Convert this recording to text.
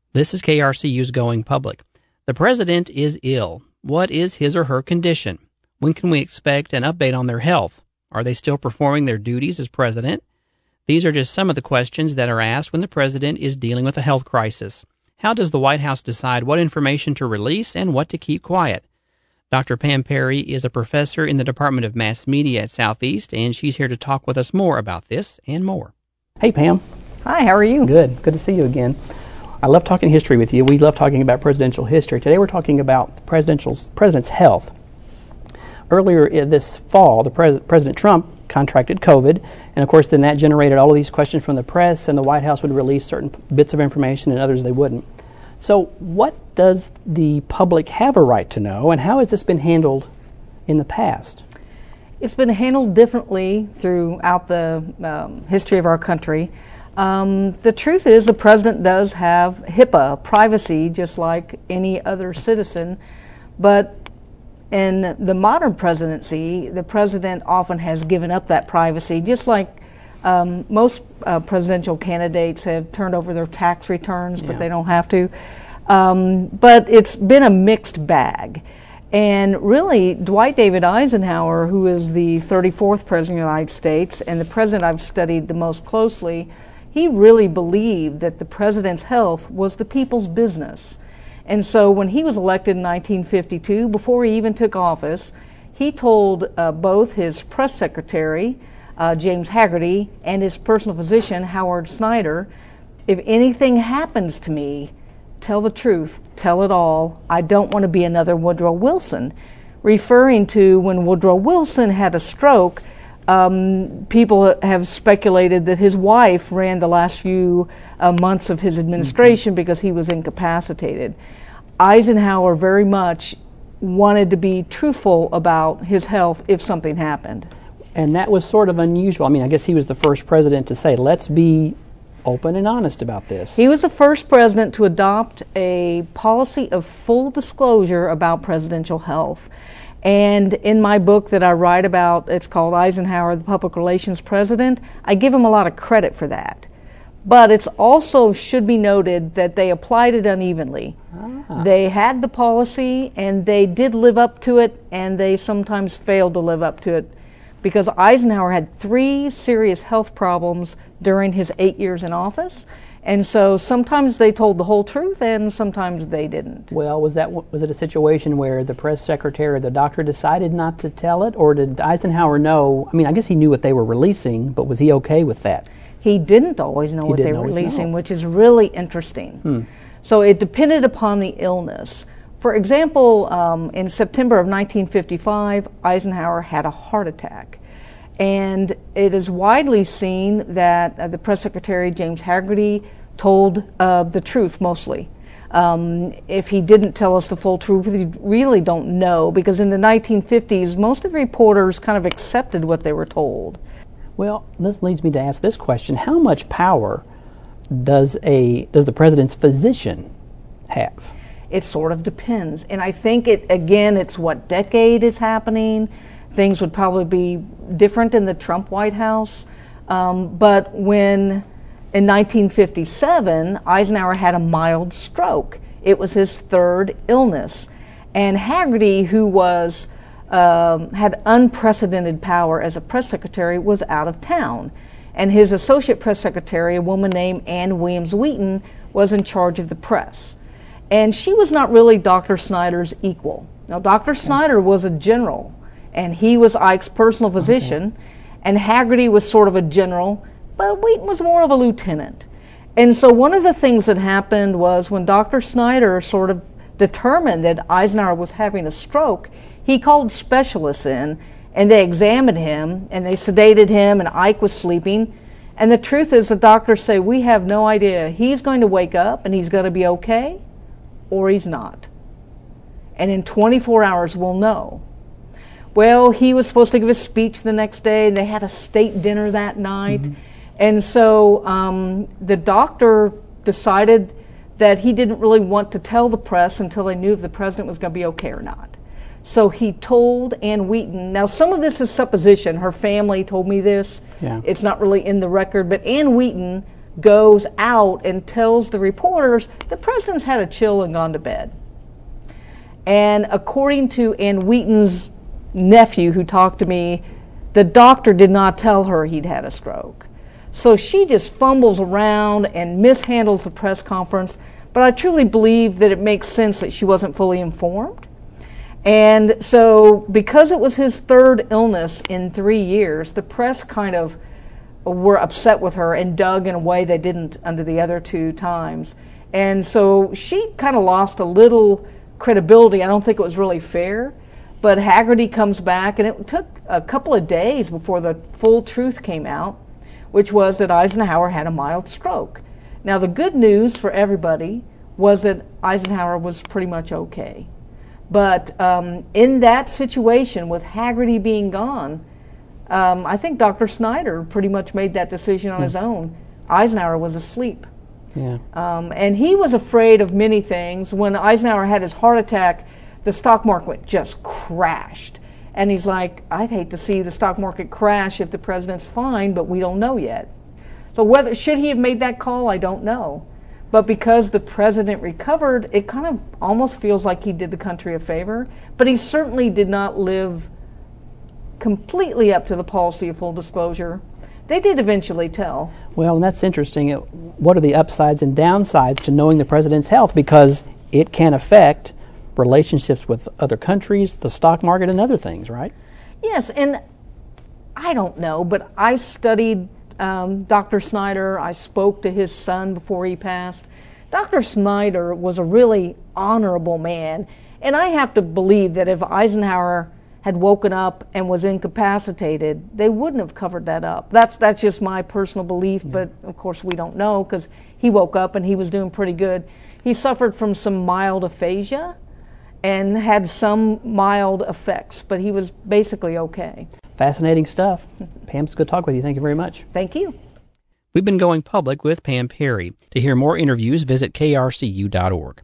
This is KRCU's Going Public. The president is ill. What is his or her condition? When can we expect an update on their health? Are they still performing their duties as president? These are just some of the questions that are asked when the president is dealing with a health crisis. How does the White House decide what information to release and what to keep quiet? Dr. Pam Perry is a professor in the Department of Mass Media at Southeast, and she's here to talk with us more about this and more. Hey, Pam. Hi, how are you? Good. Good to see you again. I love talking history with you. We love talking about presidential history. Today we're talking about the president's health. Earlier this fall, President Trump contracted COVID, and of course then that generated all of these questions from the press, and the White House would release certain bits of information and others they wouldn't. So what does the public have a right to know, and how has this been handled in the past? It's been handled differently throughout the history of our country. The truth is the president does have HIPAA privacy just like any other citizen, but in the modern presidency, the president often has given up that privacy, just like most presidential candidates have turned over their tax returns, but they don't have to. But it's been a mixed bag. And really, Dwight David Eisenhower, who is the 34th president of the United States and the president I've studied the most closely, he really believed that the president's health was the people's business. And so when he was elected in 1952, before he even took office, he told both his press secretary, James Hagerty, and his personal physician, Howard Snyder, if anything happens to me, tell the truth, tell it all. I don't want to be another Woodrow Wilson. Referring to when Woodrow Wilson had a stroke, people have speculated that his wife ran the last few months of his administration because he was incapacitated. Eisenhower very much wanted to be truthful about his health if something happened. And that was sort of unusual. I mean, I guess he was the first president to say, let's be open and honest about this. He was the first president to adopt a policy of full disclosure about presidential health. And in my book that I write about, it's called Eisenhower, the Public Relations President, I give him a lot of credit for that. But it's also should be noted that they applied it unevenly. They had the policy and they did live up to it, and they sometimes failed to live up to it because Eisenhower had 3 serious health problems during his 8 years in office. And so sometimes they told the whole truth and sometimes they didn't. Well, was it a situation where the press secretary or the doctor decided not to tell it, or did Eisenhower know? I mean, I guess he knew what they were releasing, but was he okay with that? He didn't always know what they were releasing, which is really interesting. So it depended upon the illness. For example, in September of 1955, Eisenhower had a heart attack. And it is widely seen that the press secretary, James Hagerty, told the truth mostly. If he didn't tell us the full truth, we really don't know, because in the 1950s, most of the reporters kind of accepted what they were told. Well, this leads me to ask this question. How much power does the president's physician have? It sort of depends. And I think, it's what decade is happening. Things would probably be different in the Trump White House. But when, in 1957, Eisenhower had a mild stroke. It was his 3rd illness. And Hagerty, who was had unprecedented power as a press secretary, was out of town. And his associate press secretary, a woman named Ann Williams Wheaton, was in charge of the press. And she was not really Dr. Snyder's equal. Now, Dr. Snyder was a general, and he was Ike's personal physician, and Hagerty was sort of a general, but Wheaton was more of a lieutenant. And so one of the things that happened was when Dr. Snyder sort of determined that Eisenhower was having a stroke, he called specialists in, and they examined him, and they sedated him, and Ike was sleeping. And the truth is, the doctors say, we have no idea. He's going to wake up, and he's going to be okay, or he's not. And in 24 hours, we'll know. Well, he was supposed to give a speech the next day, and they had a state dinner that night. And so the doctor decided that he didn't really want to tell the press until they knew if the president was going to be okay or not. So he told Ann Wheaton. Now, some of this is supposition. Her family told me this. Yeah. It's not really in the record. But Ann Wheaton goes out and tells the reporters the president's had a chill and gone to bed. And according to Ann Wheaton's nephew who talked to me, the doctor did not tell her he'd had a stroke. So she just fumbles around and mishandles the press conference, but I truly believe that it makes sense that she wasn't fully informed. And so because it was his third illness in 3 years, the press kind of were upset with her and dug in a way they didn't under the other 2 times. And so she kind of lost a little credibility. I don't think it was really fair. But Hagerty comes back, and it took a couple of days before the full truth came out, which was that Eisenhower had a mild stroke. Now, the good news for everybody was that Eisenhower was pretty much okay. But in that situation, with Hagerty being gone, I think Dr. Snyder pretty much made that decision on his own. Eisenhower was asleep. Yeah. And he was afraid of many things. When Eisenhower had his heart attack, the stock market just crashed. And he's like, I'd hate to see the stock market crash if the president's fine, but we don't know yet. So should he have made that call, I don't know. But because the president recovered, it kind of almost feels like he did the country a favor. But he certainly did not live completely up to the policy of full disclosure. They did eventually tell. Well, and that's interesting. What are the upsides and downsides to knowing the president's health? Because it can affect relationships with other countries, the stock market, and other things, right? Yes, and I don't know, but I studied Dr. Snyder. I spoke to his son before he passed. Dr. Snyder was a really honorable man, and I have to believe that if Eisenhower had woken up and was incapacitated, they wouldn't have covered that up. That's just my personal belief, but of course we don't know because he woke up and he was doing pretty good. He suffered from some mild aphasia and had some mild effects, but he was basically okay. Fascinating stuff. Pam, it's good to talk with you. Thank you very much. Thank you. We've been going public with Pam Perry. To hear more interviews, visit krcu.org.